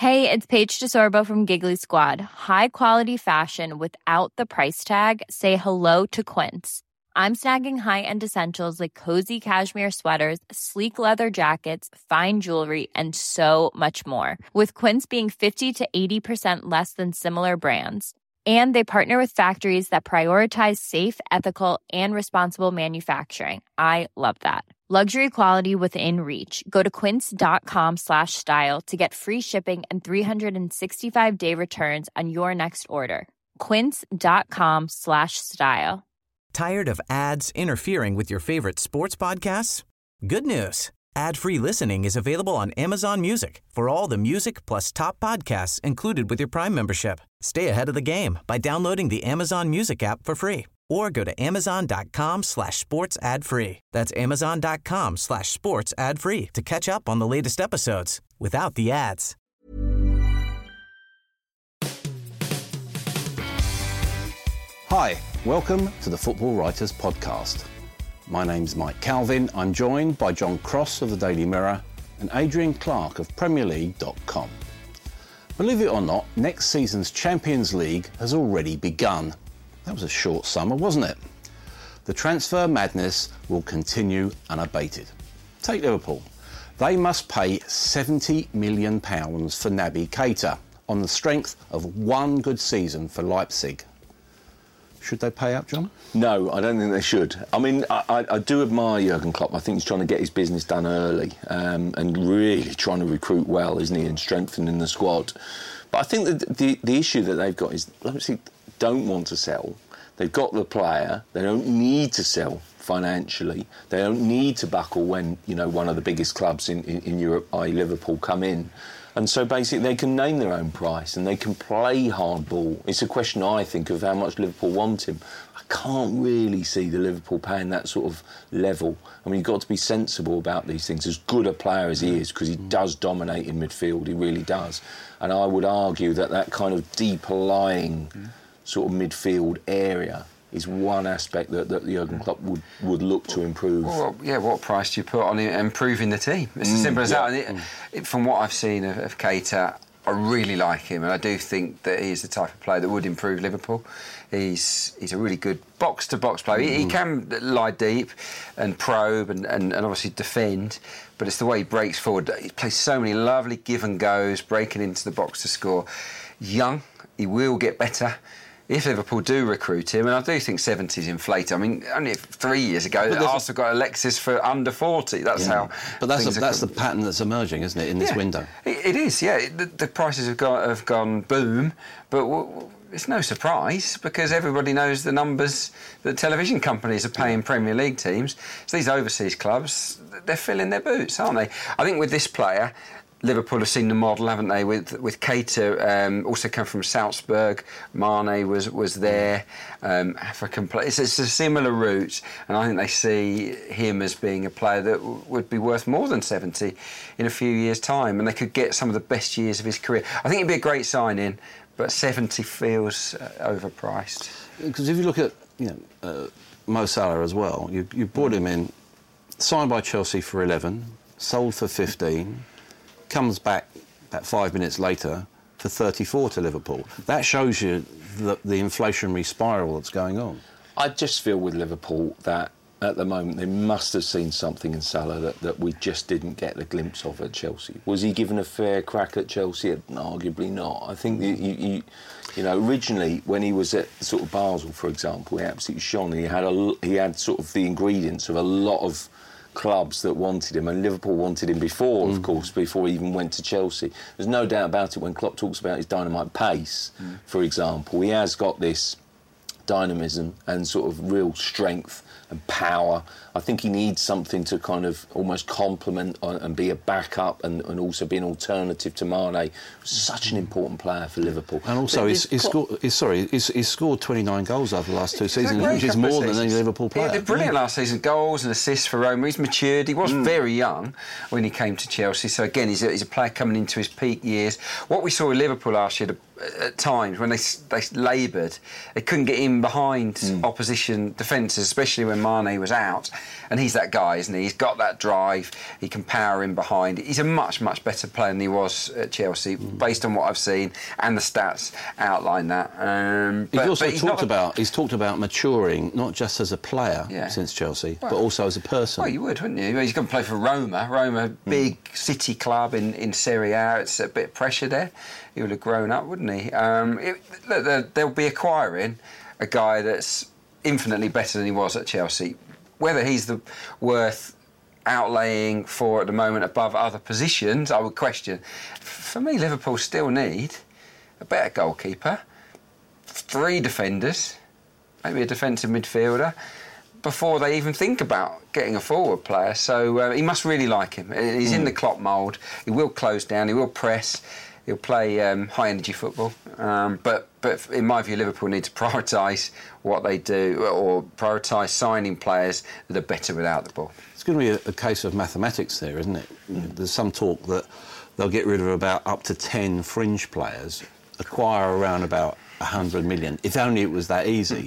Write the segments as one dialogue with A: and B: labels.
A: Hey, it's Paige DeSorbo from Giggly Squad. High quality fashion without the price tag. Say hello to Quince. I'm snagging high-end essentials like cozy cashmere sweaters, sleek leather jackets, fine jewelry, and so much more. With Quince being 50 to 80% less than similar brands. And they partner with factories that prioritize safe, ethical, and responsible manufacturing. I love that. Luxury quality within reach. Go to quince.com/style to get free shipping and 365-day returns on your next order. Quince.com/style.
B: Tired of ads interfering with your favorite sports podcasts? Good news. Ad-free listening is available on Amazon Music for all the music plus top podcasts included with your Prime membership. Stay ahead of the game by downloading the Amazon Music app for free or go to amazon.com/sports ad free. That's amazon.com/sports ad free to catch up on the latest episodes without the ads.
C: Hi, welcome to the Football Writers Podcast. My name's Mike Calvin. I'm joined by John Cross of the Daily Mirror and Adrian Clark of PremierLeague.com. Believe it or not, next season's Champions League has already begun. That was a short summer, wasn't it? The transfer madness will continue unabated. Take Liverpool. They must pay £70 million for Naby Keita on the strength of one good season for Leipzig. Should they pay up, John?
D: No, I don't think they should. I mean, I do admire Jurgen Klopp. I think he's trying to get his business done early and really trying to recruit well, isn't he, and strengthening the squad. But I think that the issue that they've got is obviously don't want to sell. They've got the player. They don't need to sell financially. They don't need to buckle when, you know, one of the biggest clubs in Europe, i.e. Liverpool, come in. And so basically they can name their own price and they can play hardball. It's a question, I think, of how much Liverpool want him. I can't really see the Liverpool paying that sort of level. I mean, you've got to be sensible about these things. As good a player as he is, because he does dominate in midfield, he really does. And I would argue that kind of deeper-lying sort of midfield area is one aspect that Jurgen Klopp would look to improve.
E: Well, yeah, what price do you put on improving the team? It's as simple as that. And from what I've seen of Keita, I really like him, and I do think that he's the type of player that would improve Liverpool. He's a really good box-to-box player. He can lie deep and probe and obviously defend, but it's the way he breaks forward. He plays so many lovely give-and-goes, breaking into the box to score. Young, he will get better if Liverpool do recruit him, and I do think 70's inflated. I mean, only 3 years ago, Arsenal got Alexis for under 40. That's how.
C: But that's the pattern that's emerging, isn't it, in this window?
E: It is. Yeah, the prices have gone boom, but it's no surprise because everybody knows the numbers that television companies are paying Premier League teams. So these overseas clubs, they're filling their boots, aren't they? I think with this player, Liverpool have seen the model, haven't they? With Keita, also come from Salzburg. Mane was there. African player. It's a similar route, and I think they see him as being a player that would be worth more than 70 in a few years' time, and they could get some of the best years of his career. I think it'd be a great signing, but 70 feels overpriced.
C: Because if you look at Mo Salah as well, you brought him in, signed by Chelsea for 11, sold for 15. Comes back about 5 minutes later for 34 to Liverpool. That shows you the inflationary spiral that's going on.
D: I just feel with Liverpool that at the moment they must have seen something in Salah that we just didn't get a glimpse of at Chelsea. Was he given a fair crack at Chelsea? Arguably not. I think that originally when he was at sort of Basel, for example, he absolutely shone. He had sort of the ingredients of a lot of clubs that wanted him, and Liverpool wanted him before, of course, before he even went to Chelsea. There's no doubt about it when Klopp talks about his dynamite pace, for example. He has got this dynamism and sort of real strength and power. I think he needs something to kind of almost complement and be a backup and also be an alternative to Mane. Such an important player for Liverpool.
C: And also, he's scored 29 goals over the last two seasons, which is more than any Liverpool player.
E: He did brilliant last season. Goals and assists for Roma. He's matured. He was very young when he came to Chelsea. So again, he's a player coming into his peak years. What we saw with Liverpool last year, at times when they laboured, they couldn't get in behind opposition defences, especially when Mane was out. And he's that guy, isn't he? He's got that drive. He can power in behind. He's a much, much better player than he was at Chelsea, based on what I've seen, and the stats outline that.
C: He's talked about maturing, not just as a player since Chelsea, but also as a person.
E: Well, you would, wouldn't you? He's going to play for Roma. Roma, big city club in Serie A. It's a bit of pressure there. He would have grown up, wouldn't he? Look, they'll be acquiring a guy that's infinitely better than he was at Chelsea. Whether he's worth outlaying for at the moment above other positions, I would question. For me, Liverpool still need a better goalkeeper, 3 defenders, maybe a defensive midfielder, before they even think about getting a forward player. So he must really like him. He's in the Klopp mould. He will close down. He will press. He'll play high-energy football. But in my view, Liverpool need to prioritise what they do, or prioritise signing players that are better without the ball.
C: It's going to be a case of mathematics there, isn't it? There's some talk that they'll get rid of about up to 10 fringe players, acquire around about 100 million. If only it was that easy.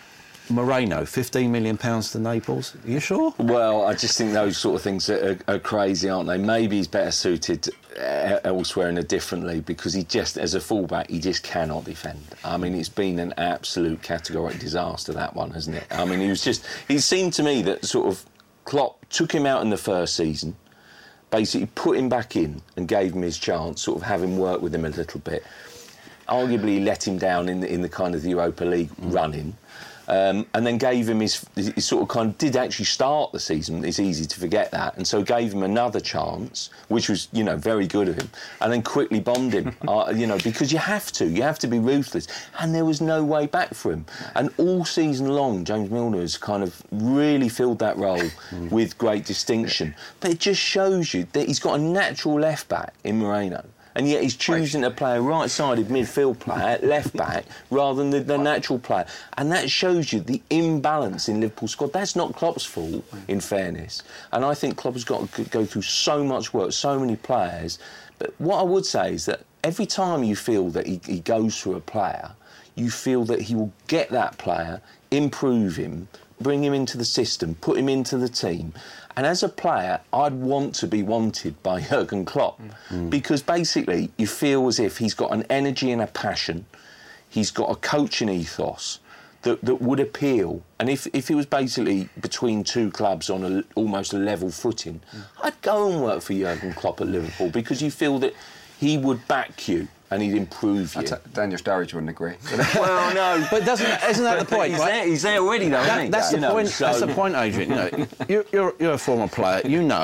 C: Moreno, £15 million to Naples. Are you sure?
D: Well, I just think those sort of things are crazy, aren't they? Maybe he's better suited elsewhere in a different league, because he just, as a fullback, he just cannot defend. I mean, it's been an absolute categoric disaster, that one, hasn't it? I mean, it seemed to me that sort of Klopp took him out in the first season, basically put him back in and gave him his chance, sort of having worked with him a little bit. Arguably let him down in the kind of the Europa League running. And then gave him his sort of kind of did actually start the season. It's easy to forget that, and so gave him another chance, which was very good of him, and then quickly bombed him. Because you have to be ruthless, and there was no way back for him. And all season long, James Milner has kind of really filled that role with great distinction. But it just shows you that he's got a natural left back in Moreno. And yet he's choosing to play a right-sided midfield player, left-back, rather than the natural player. And that shows you the imbalance in Liverpool's squad. That's not Klopp's fault, in fairness. And I think Klopp has got to go through so much work, so many players. But what I would say is that every time you feel that he goes through a player, you feel that he will get that player, improve him, bring him into the system, put him into the team. And as a player, I'd want to be wanted by Jurgen Klopp because basically you feel as if he's got an energy and a passion. He's got a coaching ethos that would appeal. And if he was basically between two clubs on almost a level footing, I'd go and work for Jurgen Klopp at Liverpool because you feel that he would back you and he'd improve you.
E: Daniel Sturridge wouldn't agree.
D: Well, no.
C: But isn't that the point?
D: He's there already, though, isn't he?
C: That's the point. That's the point, Adrian. You're a former player.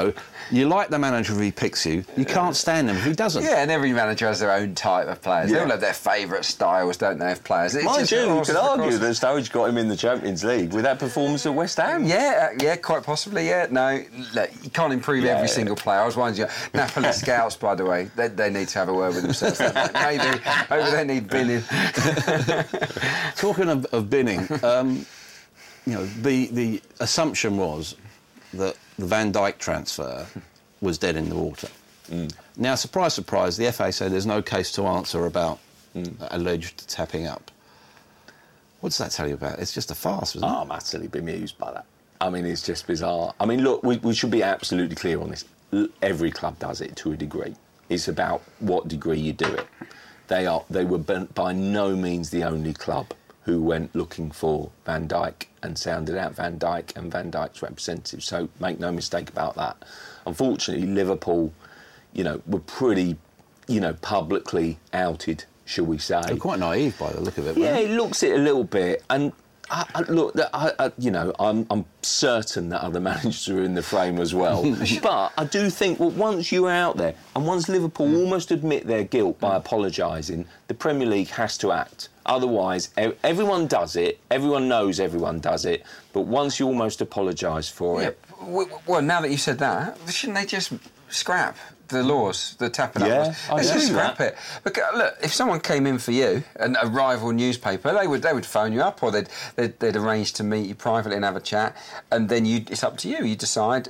C: You like the manager if he picks you. You can't stand him if he doesn't.
E: Yeah, and every manager has their own type of players. They all have their favourite styles, don't they, of players?
D: Mind you, you could argue that Sturridge got him in the Champions League with that performance at West Ham.
E: Yeah, quite possibly, yeah. No, look, you can't improve every single player. I was wondering, Napoli scouts, by the way, they need to have a word with themselves. Maybe they need binning.
C: Talking of binning, the assumption was that the Van Dijk transfer was dead in the water. Now, surprise, surprise, the FA said there's no case to answer about alleged tapping up. What does that tell you about? It's just a farce, isn't it?
D: I'm utterly bemused by that. I mean, it's just bizarre. I mean, look, we should be absolutely clear on this. Every club does it to a degree. It's about what degree you do it. They were by no means the only club who went looking for Van Dijk and sounded out Van Dijk and Van Dijk's representatives. So make no mistake about that. Unfortunately, Liverpool, were pretty, publicly outed, shall we say.
C: They're quite naive by the look of it.
D: Yeah, it looks it a little bit. And I'm certain that other managers are in the frame as well. But I do think, once you're out there, and once Liverpool almost admit their guilt by apologising, the Premier League has to act. Otherwise, everyone does it, everyone knows everyone does it, but once you almost apologise for it...
E: Well, now that you said that, shouldn't they just scrap the laws, the tapping up laws? Let's just scrap it. Because, look, if someone came in for you, and a rival newspaper, they would phone you up, or they'd arrange to meet you privately and have a chat, and then it's up to you. You decide.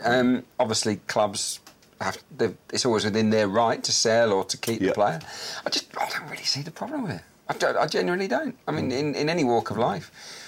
E: Obviously, clubs it's always within their right to sell or to keep the player. I don't don't really see the problem with it. I genuinely don't. I mean, in any walk of life,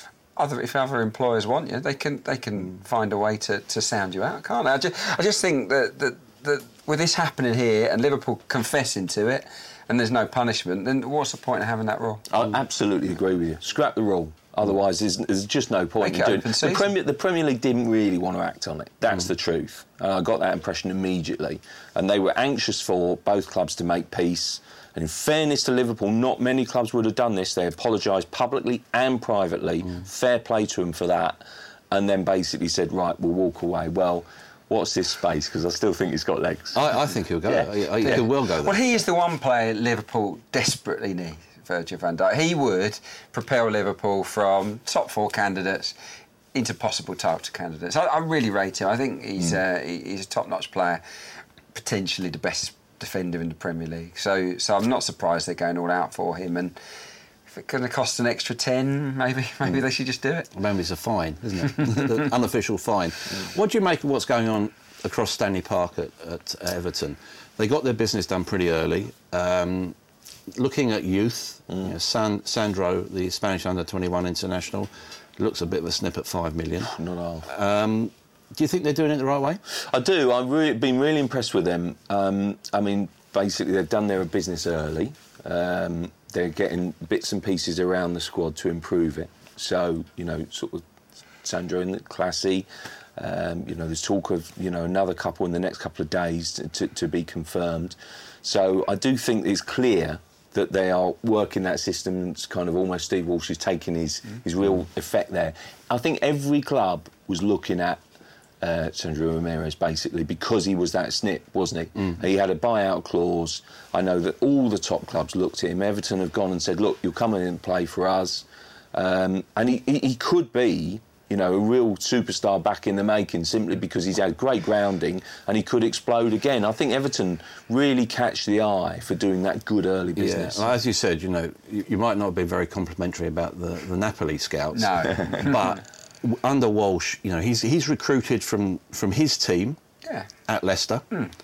E: if other employers want you, they can find a way to sound you out, can't they? I just think that with this happening here and Liverpool confessing to it, and there's no punishment, then what's the point of having that rule?
D: I absolutely agree with you. Scrap the rule. Otherwise, there's just no point in doing it. The Premier League didn't really want to act on it. That's the truth. And I got that impression immediately. And they were anxious for both clubs to make peace. And in fairness to Liverpool, not many clubs would have done this. They apologised publicly and privately. Fair play to them for that. And then basically said, right, we'll walk away. Well, what's this space? Because I still think he's got legs.
C: I think he'll go. Yeah. He will go there.
E: Well, he is the one player Liverpool desperately need. Virgil van Dijk. He would propel Liverpool from top 4 candidates into possible top 2 candidates. I really rate him. I think he's a top-notch player, potentially the best defender in the Premier League. So I'm not surprised they're going all out for him. And if it's going to cost an extra 10, maybe they should just do it.
C: Maybe it's a fine, isn't it? The unofficial fine. What do you make of what's going on across Stanley Park at Everton? They got their business done pretty early. Looking at youth, Sandro, the Spanish under-21 international, looks a bit of a snip at 5 million.
D: Not all.
C: Do you think they're doing it the right way?
D: I do. I've been really impressed with them. I mean, basically, they've done their business early. They're getting bits and pieces around the squad to improve it. So, sort of Sandro in the Classy. There's talk of, another couple in the next couple of days to be confirmed. So I do think it's clear that they are working that system. It's kind of almost Steve Walsh is taking his real effect there. I think every club was looking at Sandro Ramirez basically because he was that snip, wasn't he? He had a buyout clause. I know that all the top clubs looked at him. Everton have gone and said, look, you'll come in and play for us. And he could be, a real superstar back in the making simply because he's had great grounding and he could explode again. I think Everton really catch the eye for doing that good early business.
C: Yeah. As you said, you might not be very complimentary about the Napoli scouts.
E: No.
C: But under Walsh, he's recruited from his team at Leicester.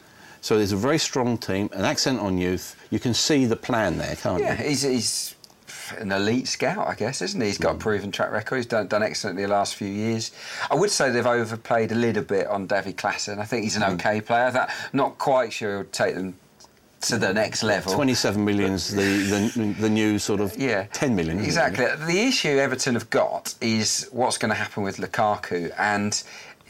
C: So there's a very strong team, an accent on youth. You can see the plan there, can't you?
E: Yeah, he's an elite scout, I guess, isn't he? He's got a proven track record. He's done excellently the last few years. I would say they've overplayed a little bit on Davy Klaassen. I think he's an OK player. Not quite sure he'll take them to the next level.
C: 27 million's the new sort of 10 million.
E: Exactly. The issue Everton have got is what's going to happen with Lukaku, and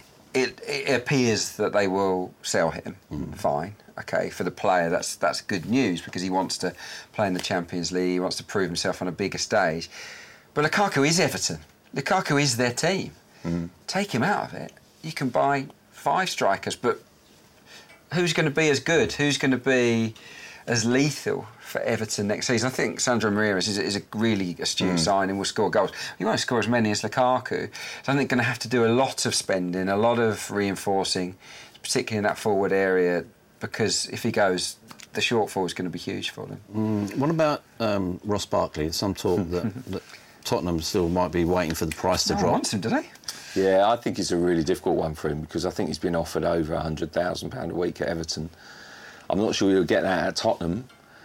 E: it appears that they will sell him. Fine. Okay, for the player, that's good news because he wants to play in the Champions League, he wants to prove himself on a bigger stage. But Lukaku is Everton. Lukaku is their team. Take him out of it. You can buy 5 strikers, but who's going to be as good? Who's going to be as lethal for Everton next season? I think Sandro Ramirez is a really astute signing, will score goals. He won't score as many as Lukaku. So I think going to have to do a lot of spending, a lot of reinforcing, particularly in that forward area, because if he goes, the shortfall is going to be huge for them.
C: What about Ross Barkley? There's some talk that Tottenham still might be waiting for the price to drop.
E: Wants him, do they?
D: Yeah, I think it's a really difficult one for him because I think he's been offered over £100,000 a week at Everton. I'm not sure he'll get that at Tottenham.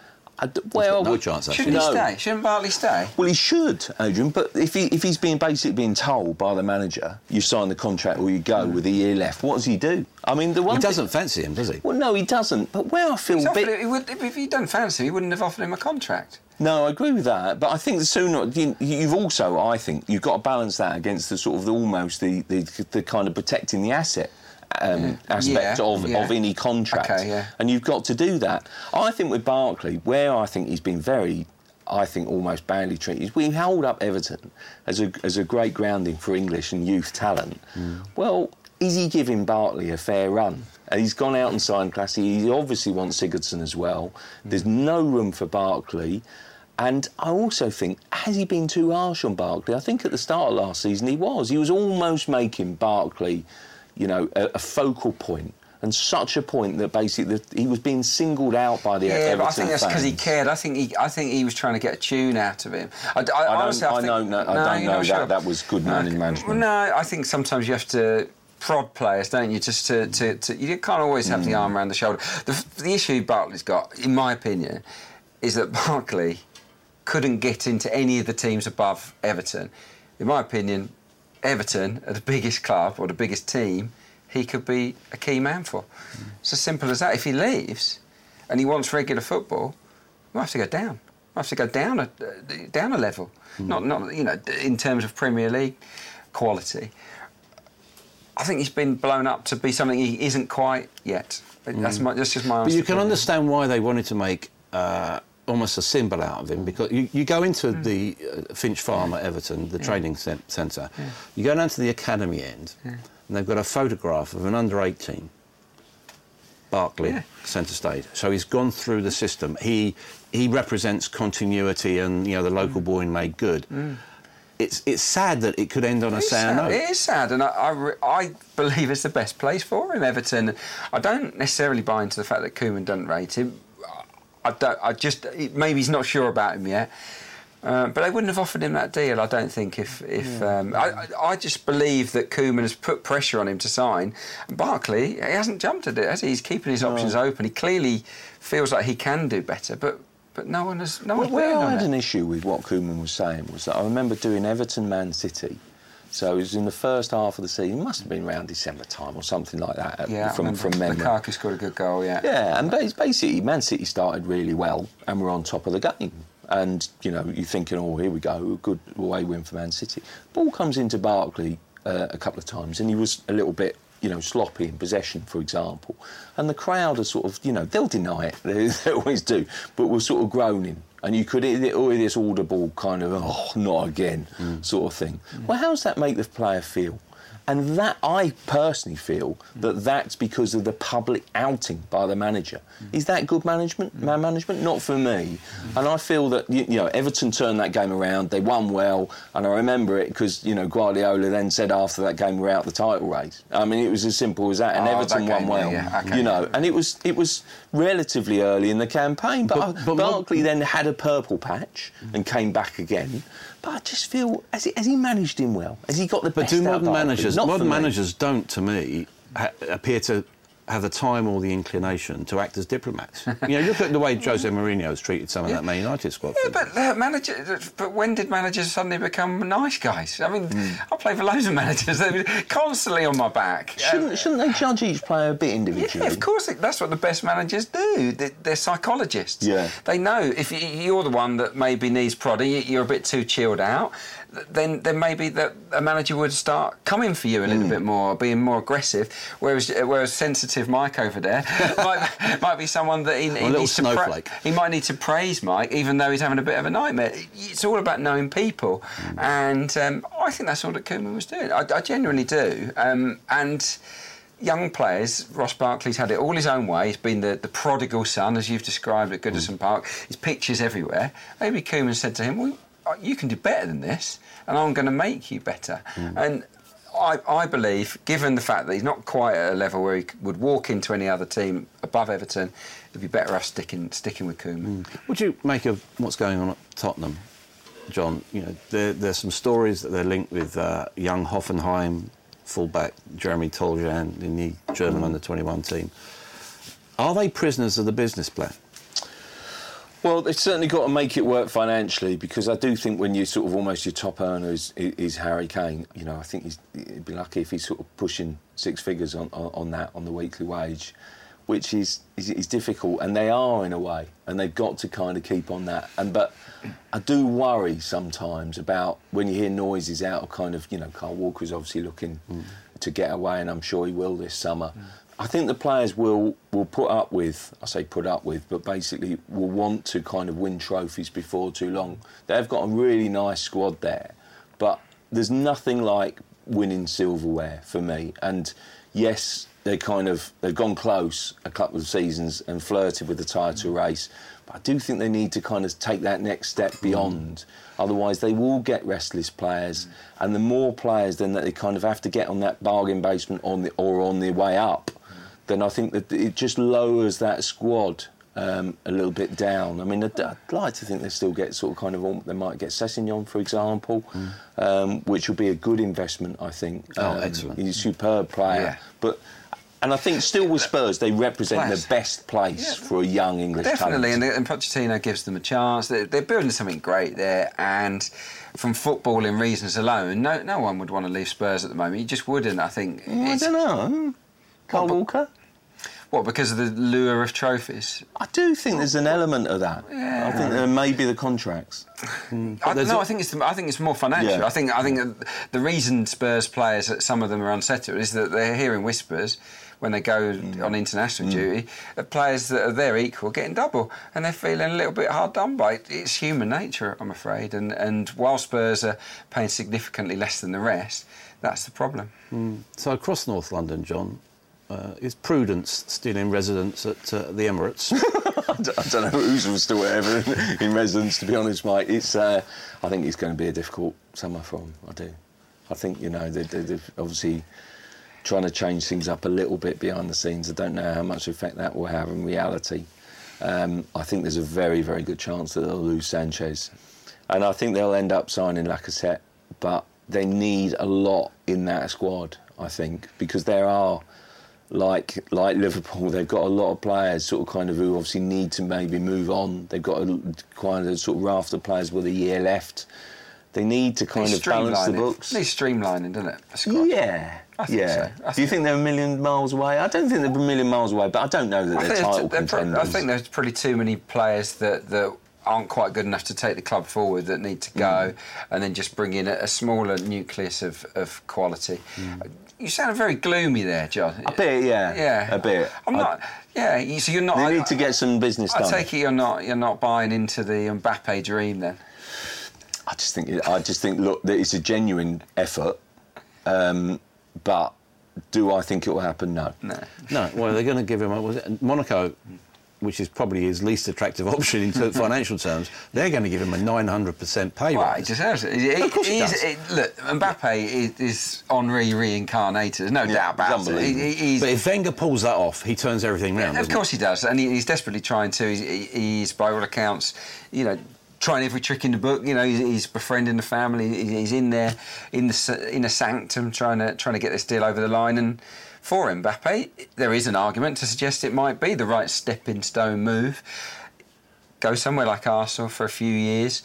C: No chance, actually.
E: Shouldn't he stay? Shouldn't Barkley stay?
D: Well, he should, Adrian, but if he's basically being told by the manager, you sign the contract or you go with a year left, what does he do? I mean, he
C: doesn't fancy him, does he?
D: Well, no, he doesn't. But where I feel
E: if he don't fancy him, he wouldn't have offered him a contract.
D: No, I agree with that, but I think the sooner you've also, I think, you've got to balance that against the sort of the kind of protecting the asset aspect of any contract, and you've got to do that. I think with Barkley, where I think he's been very, almost badly treated, we hold up Everton as a great grounding for English and youth talent. Well, is he giving Barkley a fair run? He's gone out and signed Classy. He obviously wants Sigurdsson as well. There's no room for Barkley. And I also think, has he been too harsh on Barkley? I think at the start of last season he was. He was almost making Barkley, a focal point. And such a point that basically he was being singled out by the Everton fans.
E: But I think that's because he cared. I think he was trying to get a tune out of him. I don't know
D: that was good management.
E: No, I think sometimes you have to prod players, don't you? Just to you can't always have the arm around the shoulder. The issue Barkley's got, in my opinion, is that Barkley couldn't get into any of the teams above Everton. In my opinion, Everton are the biggest club or the biggest team he could be a key man for. It's as simple as that. If he leaves and he wants regular football, we'll have to go down. We'll have to go down a level. Not in terms of Premier League quality. I think he's been blown up to be something he isn't quite yet. That's just my answer.
C: But you can understand why they wanted to make almost a symbol out of him, because you go into the Finch Farm at Everton, the training centre, you go down to the academy end, and they've got a photograph of an under-18, Barkley, centre stage. So he's gone through the system. He represents continuity and, the local boy made good. It's sad that it could end on a sour note. It
E: is sad, and I believe it's the best place for him, Everton. I don't necessarily buy into the fact that Koeman doesn't rate him. Maybe he's not sure about him yet. But they wouldn't have offered him that deal, I don't think, I just believe that Koeman has put pressure on him to sign. And Barkley, he hasn't jumped at it, has he? He's keeping his options open. He clearly feels like he can do better, but no one has.
D: Where I had an issue with what Koeman was saying was that I remember doing Man City. So it was in the first half of the season. It must have been around December time or something like that. From memory.
E: Lukaku scored a good goal.
D: Yeah, and basically Man City started really well and were on top of the game. And you're thinking, oh, here we go, good away win for Man City. Ball comes into Barkley a couple of times, and he was a little bit, sloppy in possession, for example. And the crowd are sort of, they'll deny it, they always do, but were sort of groaning. And you could hear this audible kind of, oh, not again, sort of thing. Well, how does that make the player feel? And that, I personally feel that that's because of the public outing by the manager. Is that good management? Man management? Not for me. And I feel that, Everton turned that game around, they won well, and I remember it because, Guardiola then said after that game we're out the title race. I mean, it was as simple as that, and Everton won well. And it was relatively early in the campaign, but Barkley then had a purple patch and came back again. But I just feel, has he managed him well? Has he got the best out of Barkley?
C: Modern managers don't, to me, appear to have the time or the inclination to act as diplomats. Look at the way Jose Mourinho has treated some of that Man United squad.
E: Yeah, but when did managers suddenly become nice guys? I mean, I play for loads of managers. They're constantly on my back.
D: Shouldn't they judge each player a bit individually?
E: Yeah, of course. That's what the best managers do. They're psychologists.
D: Yeah.
E: They know if you're the one that maybe needs prodding, you're a bit too chilled out, then maybe that a manager would start coming for you a little bit more, being more aggressive, whereas sensitive Mike over there might be someone that he needs to he might need to praise Mike, even though he's having a bit of a nightmare. It's all about knowing people, and I think that's all that Koeman was doing. I genuinely do, and young players, Ross Barkley's had it all his own way. He's been the prodigal son, as you've described at Goodison Park. His pictures everywhere. Maybe Koeman said to him, well, you can do better than this, and I'm going to make you better. And I believe, given the fact that he's not quite at a level where he would walk into any other team above Everton, it'd be better off sticking with Koeman.
C: What do you make of what's going on at Tottenham, John? There's some stories that they're linked with young Hoffenheim fullback Jeremy Toljan in the German under-21 team. Are they prisoners of the business plan?
D: Well, they've certainly got to make it work financially, because I do think when you sort of almost your top earner is Harry Kane, I think he'd be lucky if he's sort of pushing six figures on the weekly wage, which is difficult, and they are in a way, and they've got to kind of keep on that. But I do worry sometimes about when you hear noises out of kind of, Kyle Walker's obviously looking to get away, and I'm sure he will this summer. I think the players will put up with, but basically will want to kind of win trophies before too long. They've got a really nice squad there, but there's nothing like winning silverware for me. And yes, they've gone close a couple of seasons and flirted with the title race, but I do think they need to kind of take that next step beyond. Otherwise, they will get restless players, and the more players then that they kind of have to get on that bargain basement on their way up, then I think that it just lowers that squad a little bit down. I mean, I'd like to think they still get they might get Sessegnon, for example, which will be a good investment, I think.
C: Excellent.
D: He's a superb player.
C: Yeah.
D: But And I think still with Spurs, they represent the best place for a young English
E: definitely,
D: talent.
E: and Pochettino gives them a chance. They're building something great there, and from footballing reasons alone, no one would want to leave Spurs at the moment. You just wouldn't, I think.
D: I don't know. Kyle Walker?
E: What, because of the lure of trophies?
D: I do think there's an element of that.
E: Yeah.
D: I think there may be the contracts.
E: I think it's more financial.
D: Yeah.
E: I think the reason Spurs players, some of them are unsettled, is that they're hearing whispers when they go on international duty of players that are their equal getting double, and they're feeling a little bit hard done by. It's human nature, I'm afraid, and while Spurs are paying significantly less than the rest, that's the problem.
C: So across North London, John, is Prudence still in residence at the Emirates?
D: I don't know who's still ever in residence, to be honest, mate. I think it's going to be a difficult summer for them. I do. I think, they're obviously trying to change things up a little bit behind the scenes. I don't know how much effect that will have in reality. I think there's a very, very good chance that they'll lose Sanchez. And I think they'll end up signing Lacazette, but they need a lot in that squad, I think, because there are, like Liverpool, they've got a lot of players who obviously need to maybe move on. They've got quite a sort of raft of players with a year left. They need to balance the books.
E: Needs streamlining, doesn't it? The squad?
D: Yeah.
E: I think so.
D: Do you think they're a million miles away? I don't think they're a million miles away, but I don't know that they're title contenders.
E: I think there's probably too many players that aren't quite good enough to take the club forward that need to go, and then just bring in a smaller nucleus of quality. You sound very gloomy there, John.
D: A bit, yeah.
E: Yeah.
D: A bit.
E: I'm not. Yeah. So you're not.
D: They need to get some business done.
E: I take it you're not buying into the Mbappe dream then.
D: I just think. Look, that it's a genuine effort, but do I think it will happen? No.
C: No. Well, they're going to give him Monaco, which is probably his least attractive option in financial terms. They're going to give him a 900% pay rise.
E: Well, he deserves it.
C: Of course he does.
E: Look, Mbappe is Henri reincarnated. There's no doubt about it.
C: But if Wenger pulls that off, he turns everything round.
E: Of course he does, and he's desperately trying to. He's by all accounts, trying every trick in the book. He's befriending the family. He's in there in a sanctum trying to get this deal over the line. And for Mbappe, there is an argument to suggest it might be the right stepping stone move. Go somewhere like Arsenal for a few years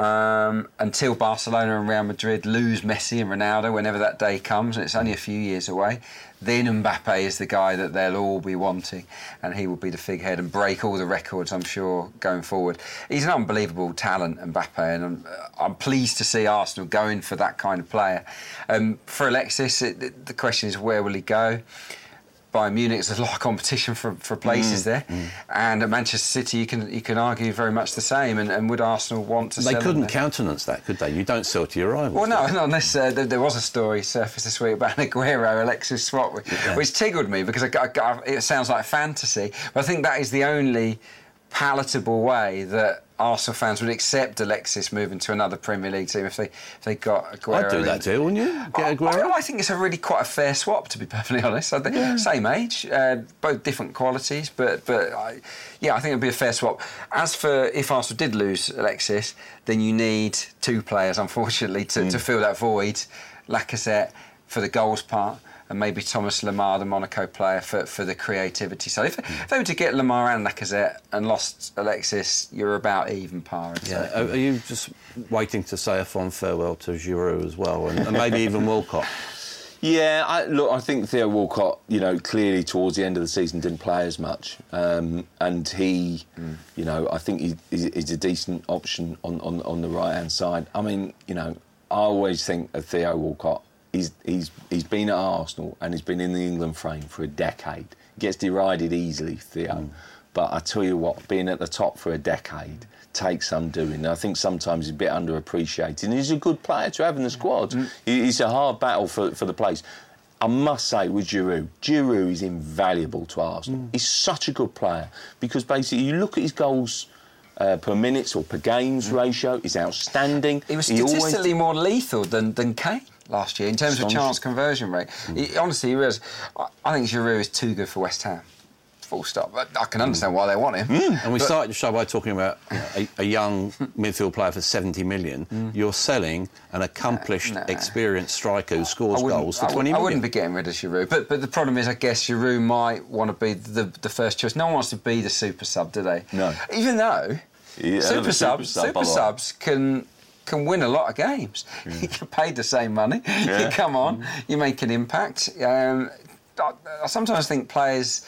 E: until Barcelona and Real Madrid lose Messi and Ronaldo whenever that day comes, and it's only a few years away. Then Mbappe is the guy that they'll all be wanting, and he will be the figurehead and break all the records, I'm sure, going forward. He's an unbelievable talent, Mbappe, and I'm pleased to see Arsenal going for that kind of player. For Alexis, the question is, where will he go? Bayern Munich, there's a lot of competition for places there, and at Manchester City you can argue very much the same. And would Arsenal want to? They
C: couldn't countenance that, could they? You don't sell to your rivals.
E: Well, no, not unless there was a story surfaced this week about an Aguero-Alexis swap, which tickled me because it sounds like fantasy. But I think that is the only palatable way that Arsenal fans would accept Alexis moving to another Premier League team if they got Aguero.
C: I'd do that too, wouldn't you? Get Aguero?
E: I think it's a really quite a fair swap, to be perfectly honest. Same age, both different qualities, but I think it'd be a fair swap. As for if Arsenal did lose Alexis, then you need two players, unfortunately, to fill that void. Lacazette for the goals part, and maybe Thomas Lemar, the Monaco player, for the creativity. So if they were to get Lemar and Lacazette and lost Alexis, you're about even par.
C: Are you just waiting to say a fond farewell to Giroud as well, and maybe even Walcott?
D: Yeah, I think Theo Walcott, clearly towards the end of the season didn't play as much, and he, I think he's a decent option on the right hand side. I mean, I always think of Theo Walcott. He's been at Arsenal and he's been in the England frame for a decade. He gets derided easily, Theo. But I tell you what, being at the top for a decade takes some doing. I think sometimes he's a bit underappreciated. And he's a good player to have in the squad. It's a hard battle for the place. I must say with Giroud is invaluable to Arsenal. He's such a good player because basically you look at his goals per minutes or per games ratio, is outstanding.
E: He was statistically more lethal than Kane last year in terms of chance conversion rate. Honestly, he was. I think Giroud is too good for West Ham. full stop. I can understand why they want him.
C: And we started the show by talking about a young midfield player for 70 million. You're selling an accomplished, experienced striker who scores goals for 20 million.
E: I wouldn't be getting rid of Giroud. But the problem is, I guess Giroud might want to be the first choice. No one wants to be the super sub, do they?
D: No.
E: Even though super subs can win a lot of games. You get paid the same money. You come on, you make an impact. I sometimes think players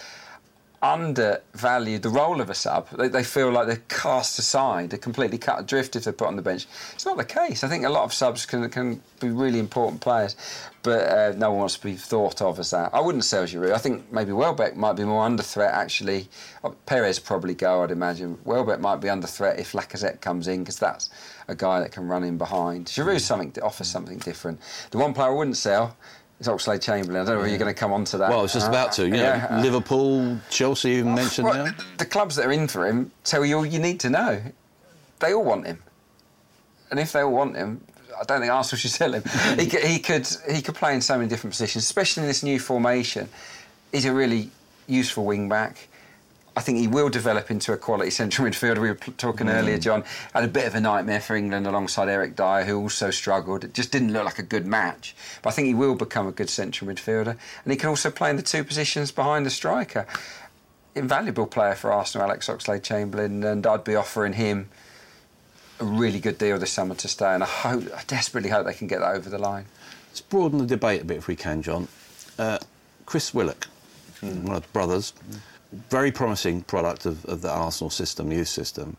E: undervalue the role of a sub. They feel like they're cast aside, they're completely cut adrift if they're put on the bench. It's not the case. I think a lot of subs can be really important players, but no one wants to be thought of as that. I wouldn't sell Giroud. I think maybe Welbeck might be more under threat, actually. Perez probably go, I'd imagine. Welbeck might be under threat if Lacazette comes in, because that's a guy that can run in behind. Giroud offers something different. The one player I wouldn't sell is Oxlade-Chamberlain. I don't know if you're going to come on to that.
C: Well, I was just about to. Liverpool, Chelsea, you mentioned now.
E: The clubs that are in for him tell you all you need to know. They all want him. And if they all want him, I don't think Arsenal should sell him. he could play in so many different positions, especially in this new formation. He's a really useful wing-back. I think he will develop into a quality central midfielder. We were talking earlier, John. Had a bit of a nightmare for England alongside Eric Dyer, who also struggled. It just didn't look like a good match. But I think he will become a good central midfielder. And he can also play in the two positions behind the striker. Invaluable player for Arsenal, Alex Oxlade-Chamberlain, and I'd be offering him a really good deal this summer to stay, and I desperately hope they can get that over the line.
C: Let's broaden the debate a bit if we can, John. Chris Willock, one of the brothers, very promising product of the Arsenal system, youth system,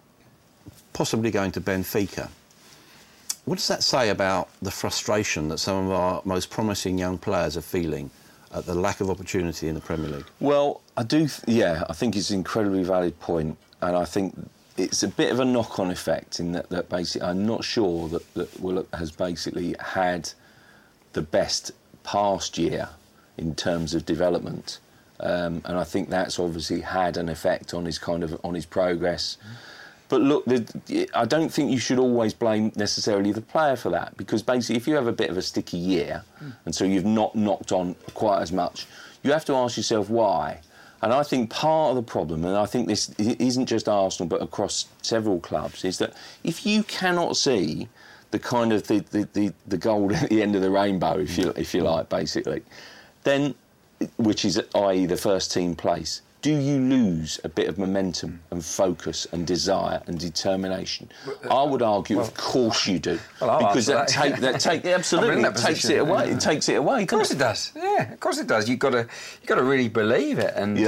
C: possibly going to Benfica. What does that say about the frustration that some of our most promising young players are feeling at the lack of opportunity in the Premier League?
D: Well, I think it's an incredibly valid point, and I think it's a bit of a knock-on effect in that basically I'm not sure that Willock has basically had the best past year in terms of development. And I think that's obviously had an effect on his progress. But look, I don't think you should always blame necessarily the player for that, because basically if you have a bit of a sticky year and so you've not knocked on quite as much, you have to ask yourself why. And I think part of the problem, and I think this isn't just Arsenal but across several clubs, is that if you cannot see the kind of the gold at the end of the rainbow, if you like, basically, then, which is i.e. the first team place, do you lose a bit of momentum and focus and desire and determination? I would argue, of course you do, because that absolutely takes it away. It takes it away.
E: Of course it does. Yeah, of course it does. You've got to really believe it. And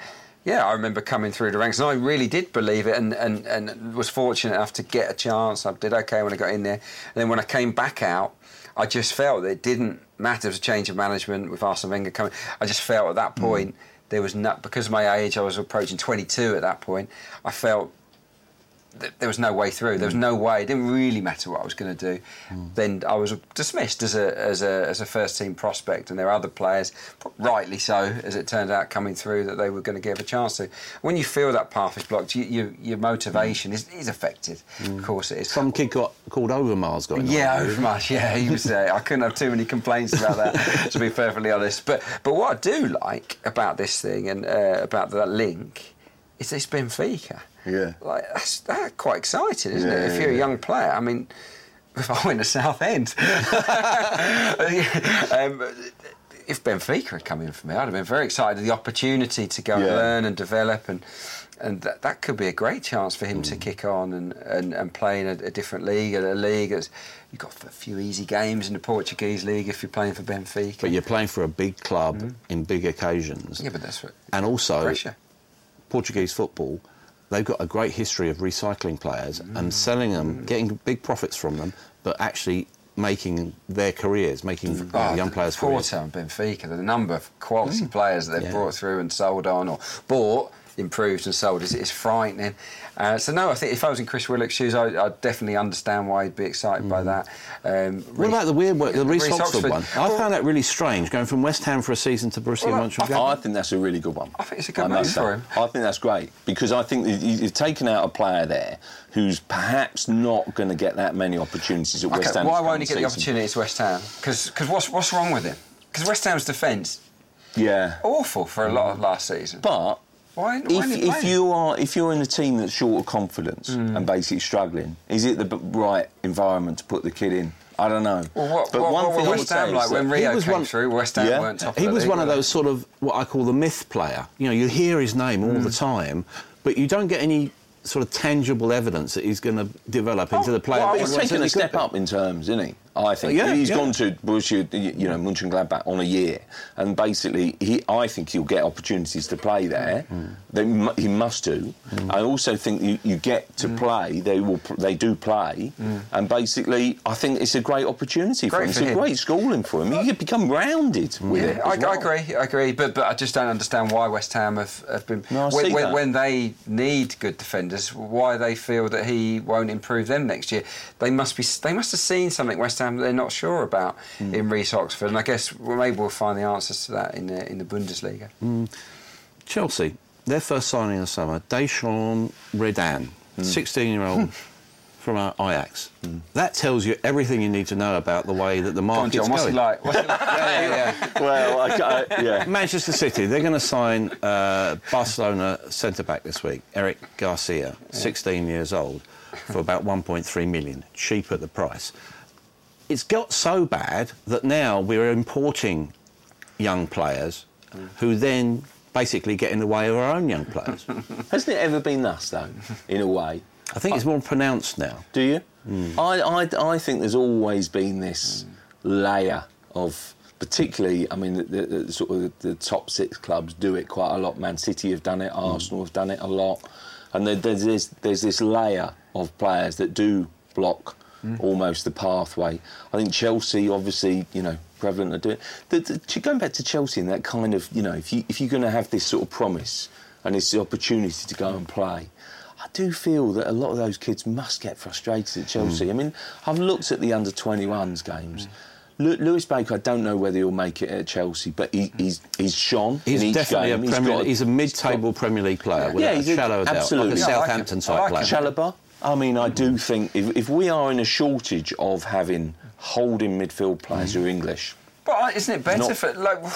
E: I remember coming through the ranks, and I really did believe it, and was fortunate enough to get a chance. I did okay when I got in there, and then when I came back out, I just felt that it didn't matter. There was a change of management with Arsene Wenger coming. I just felt at that point. There was because of my age, I was approaching 22 at that point. I felt that there was no way through. There was no way. It didn't really matter what I was going to do. Then I was dismissed as a first team prospect, and there are other players, rightly so, as it turned out, coming through that they were going to give a chance to. When you feel that path is blocked, your motivation is affected. Of course it is.
C: Some kid called Overmars got in.
E: Yeah, Overmars. Yeah, he was. I couldn't have too many complaints about that, to be perfectly honest. But what I do like about this thing and about that link is it's Benfica.
D: Yeah.
E: That's quite exciting, isn't it? If you're a young player, I mean, if I went to Southend, if Benfica had come in for me, I'd have been very excited. The opportunity to go and learn and develop, and that could be a great chance for him to kick on and play in a different league, a league that's, you've got a few easy games in the Portuguese league if you're playing for Benfica.
C: But you're playing for a big club in big occasions.
E: Yeah, but that's what.
C: And also,
E: pressure.
C: Portuguese football, they've got a great history of recycling players and selling them, getting big profits from them, but actually making their careers, making young players' careers.
E: Porto and Benfica, the number of quality players that they've brought through and sold on, or bought, improved and sold, is frightening. So no, I think if I was in Chris Willock's shoes, I'd definitely understand why he'd be excited by that.
C: What about the weird work, the Reece Oxford one? I found that really strange, going from West Ham for a season to Borussia Mönchengladbach.
D: I think that's a really good one.
E: I think it's a good move for him.
D: I think that's great, because I think you've taken out a player there who's perhaps not going to get that many opportunities at West Ham.
E: Why won't he get the opportunities at West Ham? Because what's wrong with him? Because West Ham's defence, awful for a lot of last season.
D: But
E: Why
D: if you're in a team that's short of confidence and basically struggling, is it the right environment to put the kid in? I don't know.
E: Well, what West Ham like when Rio came through? West Ham weren't top of the league.
C: He was one of those sort of what I call the myth player. You know, you hear his name all the time, but you don't get any sort of tangible evidence that he's going to develop into the player.
D: Well, he's taken a step up in terms, isn't he? I think he's gone to Borussia, Mönchengladbach on a year, and basically, I think he'll get opportunities to play there. He must do. I also think you get to play. They do play, and basically, I think it's a great opportunity for him. It's a great schooling for him. You become rounded with it.
E: I agree, but I just don't understand why West Ham have been when they need good defenders. Why they feel that he won't improve them next year? They must have seen something West Ham they're not sure about in Reece Oxford, and I guess maybe we'll find the answers to that in the Bundesliga.
C: Chelsea, their first signing of the summer, Deschamps Redan, 16-year-old from Ajax. That tells you everything you need to know about the way that the market's going.
E: What's he like?
C: Well, Manchester City, they're going to sign Barcelona centre-back this week, Eric Garcia, 16 years old, for about 1.3 million, cheap at the price. It's got so bad that now we're importing young players who then basically get in the way of our own young players.
D: Hasn't it ever been thus, though, in a way?
C: I think it's more pronounced now.
D: Do you? I think there's always been this layer of, particularly, I mean, the sort of the top 6 clubs do it quite a lot. Man City have done it, Arsenal have done it a lot, and there's this layer of players that do block almost the pathway. I think Chelsea, obviously, prevalent to do it. Going back to Chelsea and that kind of, if you're going to have this sort of promise and it's the opportunity to go and play, I do feel that a lot of those kids must get frustrated at Chelsea. I mean, I've looked at the under-21s games. Lewis Baker, I don't know whether he'll make it at Chelsea, but he's shone in each game.
C: He's a mid-table Premier League player. He's a shadow of doubt, like a Southampton-type player.
D: Chalobah. I mean, I do think if we are in a shortage of having holding midfield players who are English...
E: But isn't it better for...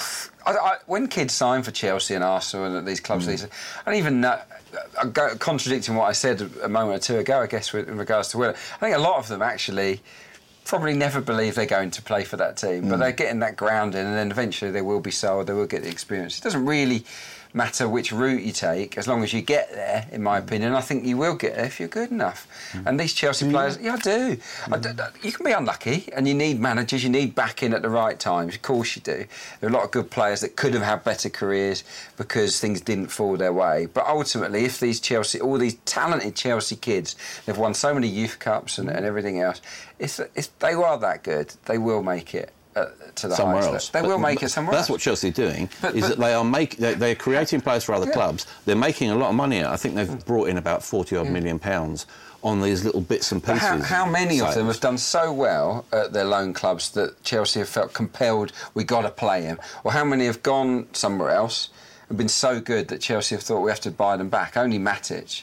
E: when kids sign for Chelsea and Arsenal and these clubs, I don't even know... Contradicting what I said a moment or two ago, I guess, in regards to Will, I think a lot of them actually probably never believe they're going to play for that team, but they're getting that grounding, and then eventually they will be sold, they will get the experience. It doesn't really matter which route you take, as long as you get there, in my opinion. I think you will get there if you're good enough. And these Chelsea players, I do. You can be unlucky, and you need managers, you need backing at the right times. Of course you do. There are a lot of good players that could have had better careers because things didn't fall their way. But ultimately, if all these talented Chelsea kids, they've won so many youth cups and everything else, if they are that good, they will make it. To the
C: somewhere
E: highest
C: else.
E: They will make it somewhere else.
C: That's what Chelsea are doing, is that they're creating players for other clubs. They're making a lot of money. I think they've brought in about 40-odd million pounds on these little bits and pieces.
E: How many of them have done so well at their loan clubs that Chelsea have felt compelled, we got to play him? Or how many have gone somewhere else and been so good that Chelsea have thought we have to buy them back? Only Matic.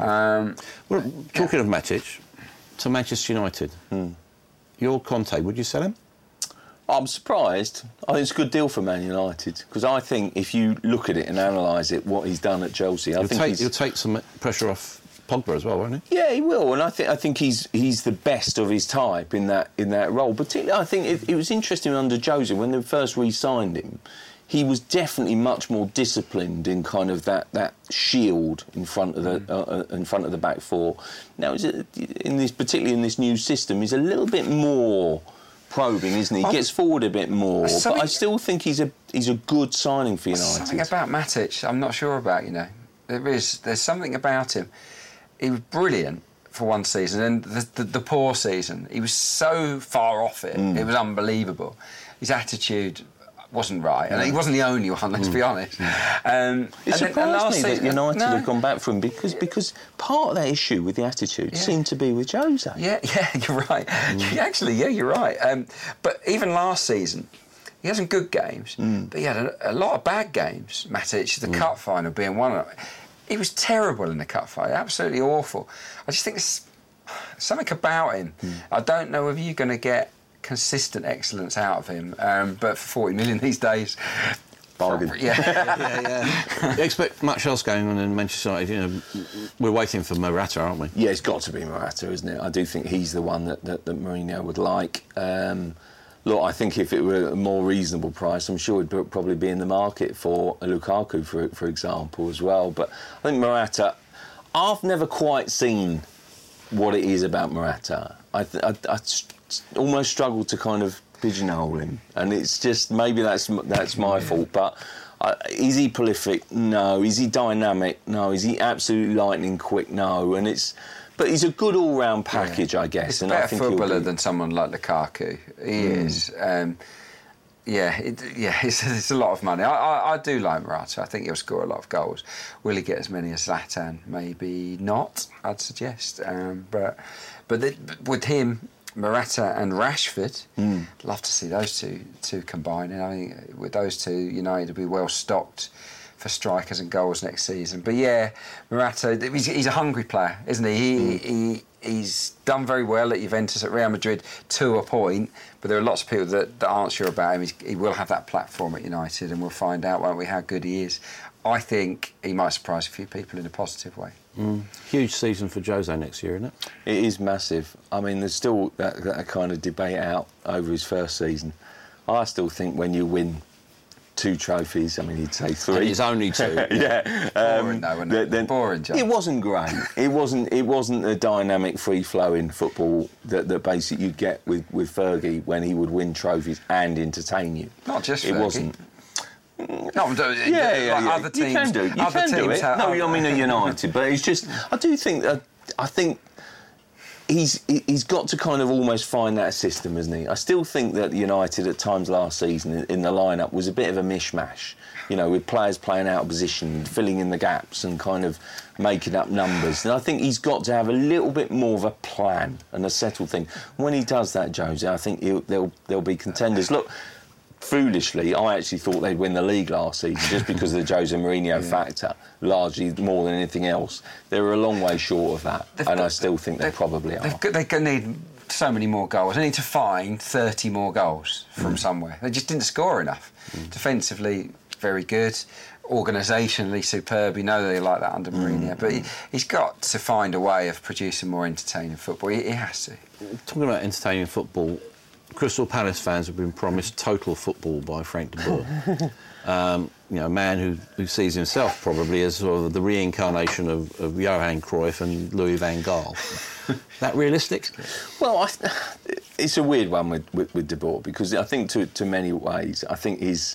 C: Well, talking of Matic, to Manchester United, your Conte, would you sell him?
D: I'm surprised. I think it's a good deal for Man United, because I think if you look at it and analyse it, what he's done at Chelsea, he'll
C: take some pressure off Pogba as well, won't he?
D: Yeah, he will, and I think he's the best of his type in that role. Particularly, I think it was interesting under Jose when they first re-signed him. He was definitely much more disciplined in kind of that shield in front of the back four. Now, particularly in this new system, he's a little bit more probing, isn't he? He gets forward a bit more, but I still think he's a good signing for United.
E: Something about Matic I'm not sure about, There's something about him. He was brilliant for one season, and the poor season, he was so far off it. It was unbelievable. His attitude wasn't right, and he wasn't the only one, let's be honest.
D: It surprised me that United have gone back for him because part of that issue with the attitude seemed to be with Jose.
E: Yeah, you're right. You're right. But even last season, he had some good games, but he had a lot of bad games. Matic, the cup final being one of them. He was terrible in the cup final, absolutely awful. I just think there's something about him. I don't know whether you're going to get consistent excellence out of him, but for 40 million these days,
D: Bargain.
E: Yeah.
C: You expect much else going on in Manchester United? You know, we're waiting for Morata, aren't we?
D: Yeah, it's got to be Morata, isn't it? I do think he's the one that Mourinho would like. Look, I think if it were a more reasonable price, I'm sure he'd probably be in the market for a Lukaku, for example, as well. But I think Morata, I've never quite seen what it is about Morata. I almost struggle to kind of pigeonhole him, and it's just maybe that's my fault. But is he prolific? No. Is he dynamic? No. Is he absolutely lightning quick? No. But he's a good all-round package, I guess.
E: He's
D: and
E: a better
D: I think
E: footballer than someone like Lukaku. He is. It's a lot of money. I do like Morata. I think he'll score a lot of goals. Will he get as many as Zlatan? Maybe not, I'd suggest. But with him, Morata and Rashford, love to see those two combining. I think with those two, United will be well stocked for strikers and goals next season. But yeah, Morata, he's a hungry player, isn't he? He's done very well at Juventus, at Real Madrid, to a point, but there are lots of people that aren't sure about him. He will have that platform at United, and we'll find out, won't we, how good he is. I think he might surprise a few people in a positive way.
C: Huge season for Jose next year, isn't it?
D: It is massive. I mean, there's still that kind of debate out over his first season. I still think when you win 2 trophies, I mean, he'd say 3.
C: And it's only 2.
D: Yeah.
E: Boring, though, wasn't it? Boring, John.
D: It wasn't great. It wasn't the dynamic, free-flowing football that basically you'd get with Fergie when he would win trophies and entertain you.
E: Not just
D: It
E: Fergie.
D: wasn't.
E: No, Other teams,
D: You can do it. No, I mean at United, but it's just I do think that he's got to kind of almost find that system, isn't he? I still think that United at times last season in the lineup was a bit of a mishmash. With players playing out of position, filling in the gaps, and kind of making up numbers. And I think he's got to have a little bit more of a plan and a settled thing. When he does that, Jose, I think they'll be contenders. Look. Foolishly, I actually thought they'd win the league last season just because of the Jose Mourinho factor, largely more than anything else. They were a long way short of that, I still think they probably are.
E: They're going to need so many more goals. They need to find 30 more goals from somewhere. They just didn't score enough. Defensively, very good. Organisationally, superb. You know they like that under Mourinho. But he's got to find a way of producing more entertaining football. He has to.
C: Talking about entertaining football, Crystal Palace fans have been promised total football by Frank de Boer. A man who sees himself probably as sort of the reincarnation of Johan Cruyff and Louis van Gaal. That realistic?
D: Well, it's a weird one with de Boer because I think to many ways, I think his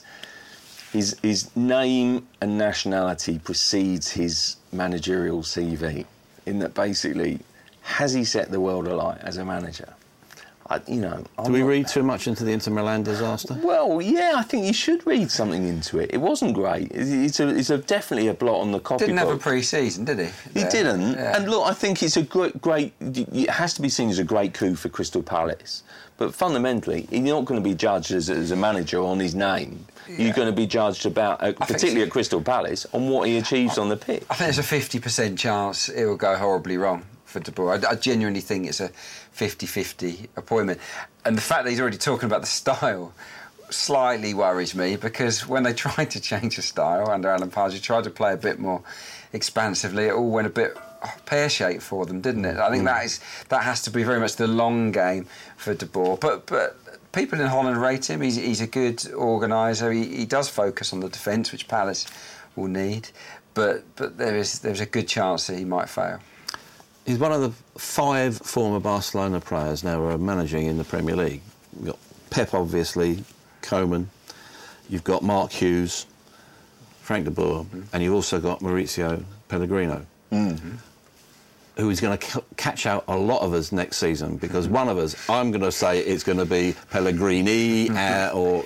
D: name and nationality precedes his managerial CV in that basically, has he set the world alight as a manager? Do
C: we read too much into the Inter Milan disaster?
D: Well, yeah, I think you should read something into it. It wasn't great. It's definitely a blot on the copybook.
E: Didn't have a pre-season, did he?
D: He didn't. Yeah. And look, I think it's a great. It has to be seen as a great coup for Crystal Palace. But fundamentally, you're not going to be judged as a manager on his name. Yeah. You're going to be judged about, particularly at Crystal Palace, on what he achieves on the pitch.
E: I think there's a 50% chance it will go horribly wrong for De Boer. I genuinely think it's a 50-50 appointment. And the fact that he's already talking about the style slightly worries me, because when they tried to change the style under Alan Pardew, tried to play a bit more expansively, it all went a bit pear-shaped for them, didn't it? I think that has to be very much the long game for De Boer. But people in Holland rate him. He's a good organiser. He does focus on the defence, which Palace will need. But there's a good chance that he might fail.
C: He's one of the 5 former Barcelona players now who are managing in the Premier League. You've got Pep, obviously, Koeman, you've got Mark Hughes, Frank de Boer, and you've also got Maurizio Pellegrino, who is going to catch out a lot of us next season, because one of us, I'm going to say it's going to be Pellegrini or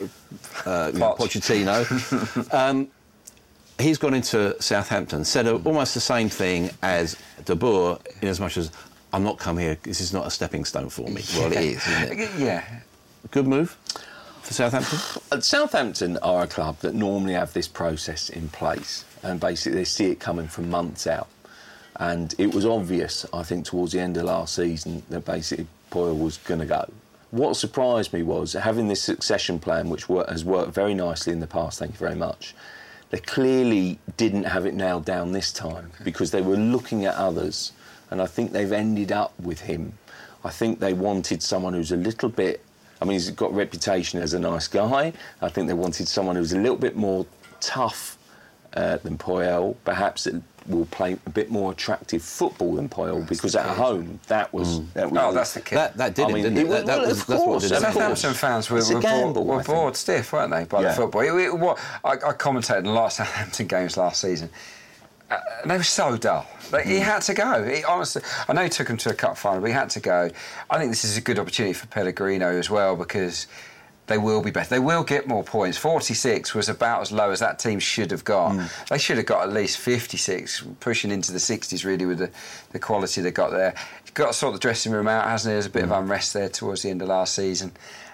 C: Pochettino. He's gone into Southampton, said almost the same thing as De Boer, in as much as, I'm not come here, this is not a stepping stone for me. Well, it is, isn't it?
E: Yeah.
C: Good move for Southampton?
D: Southampton are a club that normally have this process in place, and basically they see it coming from months out. And it was obvious, I think, towards the end of last season that basically Poyle was going to go. what surprised me was having this succession plan, which has worked very nicely in the past, thank you very much. They clearly didn't have it nailed down this time because they were looking at others, and I think they've ended up with him. I think they wanted someone who's a little bit... I mean, he's got a reputation as a nice guy. I think they wanted someone who's a little bit more tough than Puel, perhaps that will play a bit more attractive football than Puel, because at home, that was...
E: that's the key.
C: That did it, didn't it?
D: Of course.
E: Southampton fans were bored stiff, weren't they, by the football? I commentated on a lot of Southampton games last season. And they were so dull. He had to go. Honestly, I know he took him to a cup final, but he had to go. I think this is a good opportunity for Pellegrino as well, because they will be better. They will get more points. 46 was about as low as that team should have got. They should have got at least 56, pushing into the 60s, really, with the quality they got there. He's got to sort the dressing room out, hasn't he? There's a bit of unrest there towards the end of last season.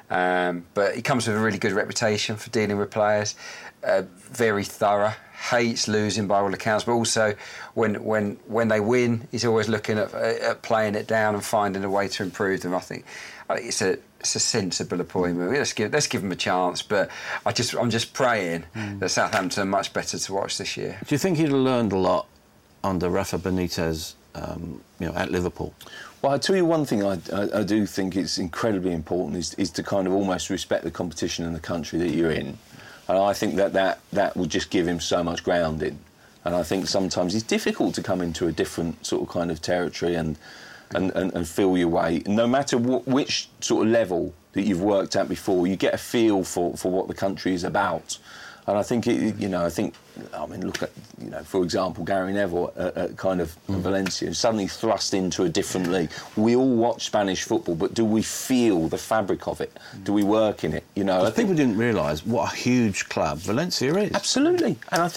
E: But he comes with a really good reputation for dealing with players. Very thorough. Hates losing by all accounts, but also when they win, he's always looking at playing it down and finding a way to improve them. I think it's a sensible appointment. Let's give him a chance, but I'm just praying that Southampton are much better to watch this year.
C: Do you think he'd have learned a lot under Rafa Benitez, at Liverpool?
D: Well, I'll tell you one thing I do think it's incredibly important is to kind of almost respect the competition and the country that you're in. And I think that will just give him so much grounding. And I think sometimes it's difficult to come into a different sort of kind of territory and feel your way. No matter which sort of level that you've worked at before, you get a feel for what the country is about. And I think, look at, for example, Gary Neville at kind of Valencia, suddenly thrust into a different league. We all watch Spanish football, but do we feel the fabric of it? Do we work in it? I think
C: people didn't realise what a huge club Valencia is.
D: Absolutely. And I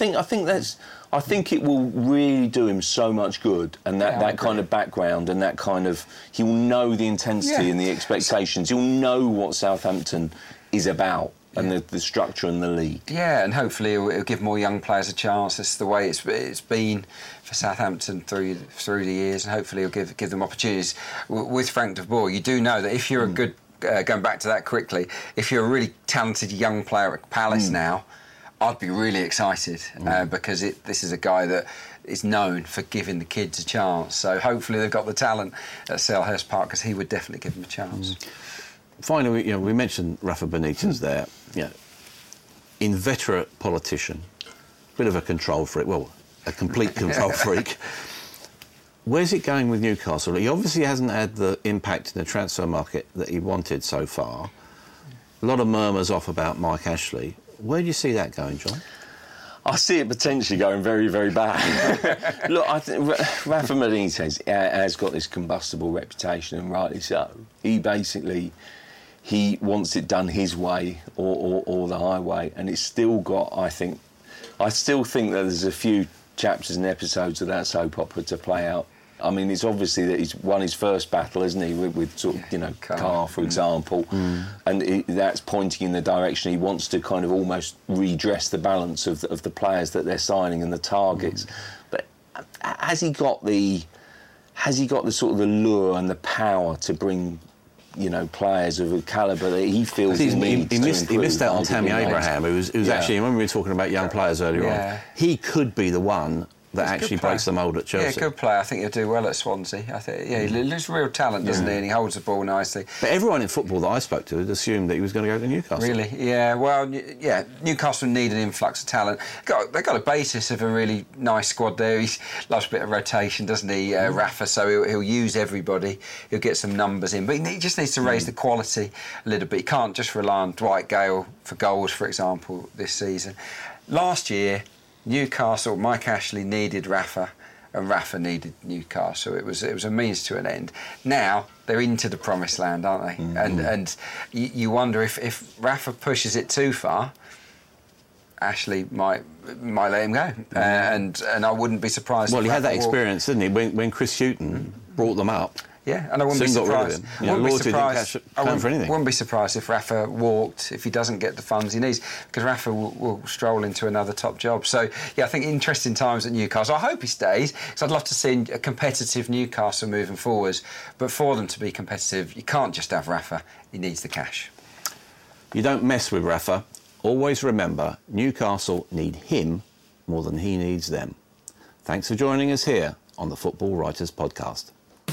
D: think it will really do him so much good, and that kind of background and that kind of... He'll know the intensity and the expectations. He'll know what Southampton is about. And the structure and the league. Yeah,
E: and hopefully it'll give more young players a chance. It's the way it's been for Southampton through the years, and hopefully it'll give them opportunities. With Frank de Boer, you do know that if you're a good... going back to that quickly, if you're a really talented young player at Palace now, I'd be really excited because this is a guy that is known for giving the kids a chance. So hopefully they've got the talent at Selhurst Park, because he would definitely give them a chance.
C: Finally, we mentioned Rafa Benitez there. Inveterate politician, bit of a control freak. Well, a complete control freak. Where's it going with Newcastle? He obviously hasn't had the impact in the transfer market that he wanted so far. A lot of murmurs off about Mike Ashley. Where do you see that going, John?
D: I see it potentially going very, very bad. Look, I think Rafa Benitez has got this combustible reputation, and rightly so. He wants it done his way or the highway, and it's still got, I still think that there's a few chapters and episodes of that soap opera to play out. I mean, it's obviously that he's won his first battle, isn't he, with sort of, Carr, for example, and that's pointing in the direction he wants to kind of almost redress the balance of the players that they're signing and the targets. But has he got the sort of the lure and the power to bring players of a calibre that he feels he needs to improve?
C: He missed out on Tammy Abraham, who's actually, remember we were talking about young players earlier on, he could be the one that actually breaks the mould at Chelsea.
E: Yeah, good player. I think he'll do well at Swansea. I think, he looks real talent, doesn't he? And he holds the ball nicely.
C: But everyone in football that I spoke to had assumed that he was going to go to Newcastle.
E: Really? Yeah. Well, Newcastle need an influx of talent. They've got a basis of a really nice squad there. He loves a bit of rotation, doesn't he, Rafa? So he'll use everybody. He'll get some numbers in, but he just needs to raise the quality a little bit. He can't just rely on Dwight Gale for goals, for example, this season. Last year, Newcastle, Mike Ashley needed Rafa, and Rafa needed Newcastle. It was a means to an end. Now they're into the promised land, aren't they? And you wonder if Rafa pushes it too far, Ashley might let him go, and I wouldn't be surprised.
C: Well, he had that experience, didn't he? When Chris Hughton brought them up.
E: Yeah, and I wouldn't
C: Soon
E: be
C: got rid of
E: surprised.
C: him. Yeah, loyalty didn't count for anything.
E: Wouldn't be surprised if Rafa walked if he doesn't get the funds he needs, because Rafa will stroll into another top job. So, yeah, I think interesting times at Newcastle. I hope he stays, because I'd love to see a competitive Newcastle moving forwards. But for them to be competitive, you can't just have Rafa. He needs the cash.
C: You don't mess with Rafa. Always remember, Newcastle need him more than he needs them. Thanks for joining us here on the Football Writers Podcast.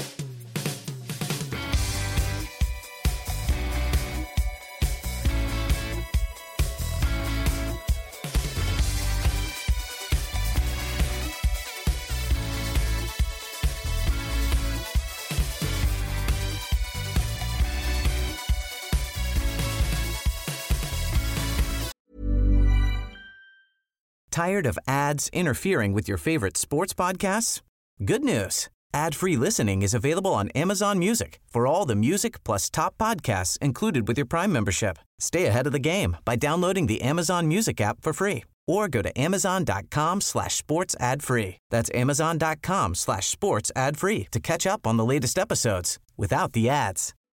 B: Tired of ads interfering with your favorite sports podcasts? Good news. Ad-free listening is available on Amazon Music for all the music plus top podcasts included with your Prime membership. Stay ahead of the game by downloading the Amazon Music app for free or go to amazon.com/sports ad free. That's amazon.com/sports ad free to catch up on the latest episodes without the ads.